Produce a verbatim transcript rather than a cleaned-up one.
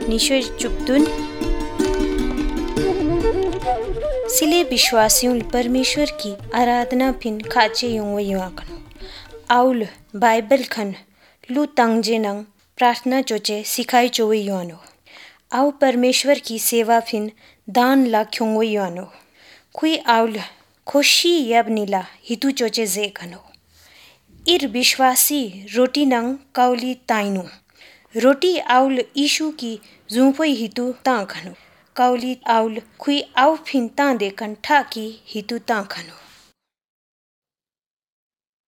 निशोय चुपतुन सिले विश्वासियों परमेश्वर की आराधना फिन खाचे युंग युआकनो आउल बाइबल खन लू तंगजे नंग प्रार्थना चोचे सिखाई चोवे युआनो आउ परमेश्वर की सेवा फिन दान ला ख्योंगो युआनो खुई आउल खुशी यब नीला हितु चोचे जे खनो इर विश्वासी रोटी नंग काउली ताइनु रोटी आउल ईशु की जुंफोई हितु तां खनो काउली आउल खुई आउ फिन तां देखन ठा की हितु तां खनो।